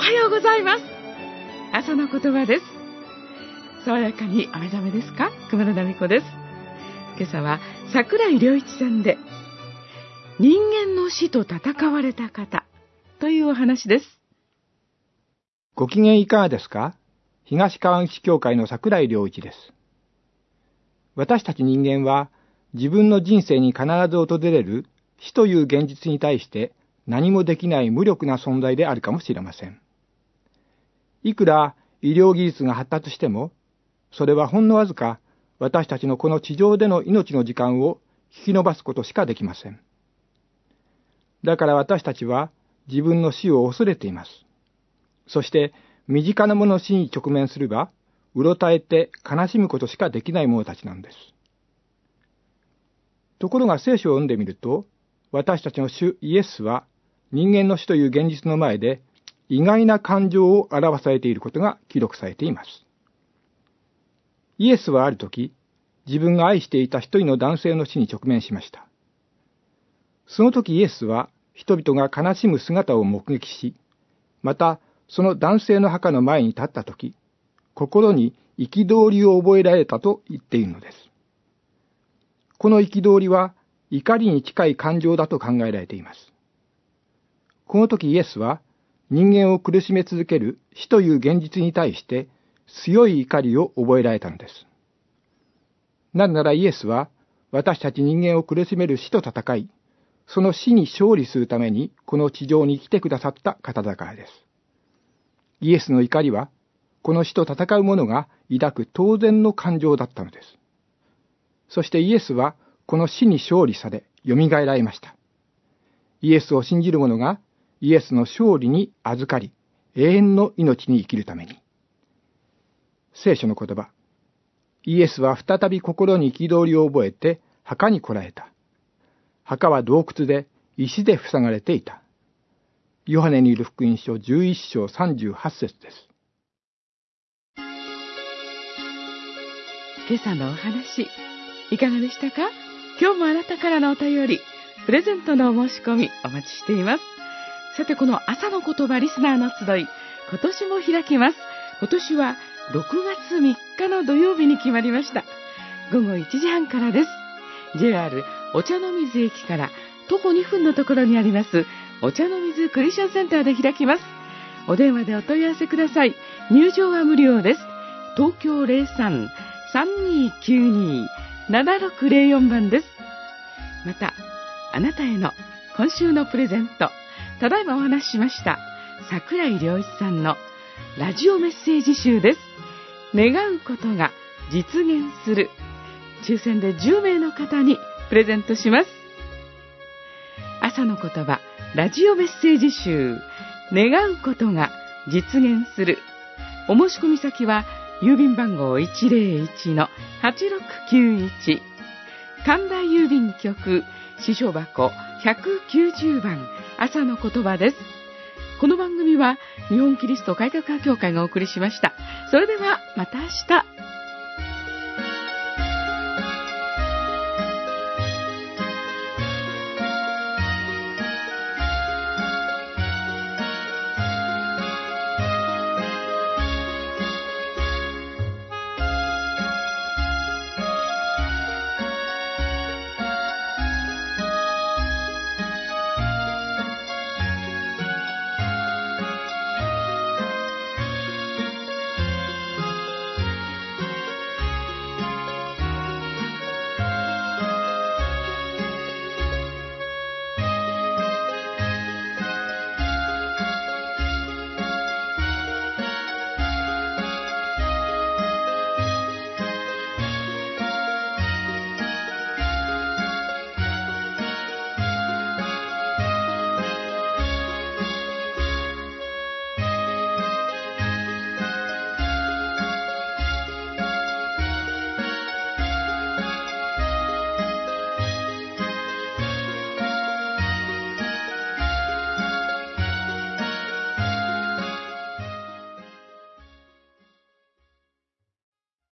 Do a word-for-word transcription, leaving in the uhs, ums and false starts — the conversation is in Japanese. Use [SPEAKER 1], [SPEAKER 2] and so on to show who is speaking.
[SPEAKER 1] はようございます。朝の言葉です。爽やかにお目覚めですか？熊野奈美子です。今朝は桜井良一さんで、人間の死と戦われた方というお話です。
[SPEAKER 2] ご機嫌いかがですか？東川口教会の桜井良一です。私たち人間は自分の人生に必ず訪れる死という現実に対して何もできない無力な存在であるかもしれません。いくら医療技術が発達しても、それはほんのわずか私たちのこの地上での命の時間を引き延ばすことしかできません。だから私たちは自分の死を恐れています。そして身近なものの死に直面すれば、うろたえて悲しむことしかできない者たちなんです。ところが聖書を読んでみると、私たちの主イエスは人間の死という現実の前で意外な感情を表されていることが記録されています。イエスはある時、自分が愛していた一人の男性の死に直面しました。その時イエスは人々が悲しむ姿を目撃し、またその男性の墓の前に立った時、心に憤りを覚えられたと言っているのです。この憤りは怒りに近い感情だと考えられています。この時イエスは人間を苦しめ続ける死という現実に対して強い怒りを覚えられたのです。なぜならイエスは私たち人間を苦しめる死と戦い、その死に勝利するためにこの地上に来てくださった方だからです。イエスの怒りはこの死と戦う者が抱く当然の感情だったのです。そしてイエスはこの死に勝利され、蘇られました。イエスを信じる者がイエスの勝利に預かり、永遠の命に生きるために。聖書の言葉。イエスは再び心に憤りを覚えて墓に来られた。墓は洞窟で石で塞がれていた。ヨハネによる福音書じゅういっ章さんじゅうはち節です。
[SPEAKER 1] 今朝のお話、いかがでしたか？今日もあなたからのお便り、プレゼントのお申し込みお待ちしています。さて、この朝の言葉リスナーの集い、今年も開きます。今年はろくがつみっかの土曜日に決まりました。ごごいちじはんからです。ジェイアール お茶の水駅から徒歩にふんのところにありますお茶の水クリスチャンセンターで開きます。お電話でお問い合わせください。入場は無料です。東京 ゼロさん さんにーきゅうにー ななろくゼロよん 番です。また、あなたへの今週のプレゼント、ただいまお話ししました桜井良一さんのラジオメッセージ集です。願うことが実現する。抽選でじゅうめいの方にプレゼントします。朝の言葉ラジオメッセージ集、願うことが実現する。お申し込み先は郵便番号 いちゼロいちのはちろくきゅういち、神田郵便局支所箱ひゃくきゅうじゅうばん、朝の言葉です。この番組は日本キリスト改革派協会がお送りしました。それではまた明日。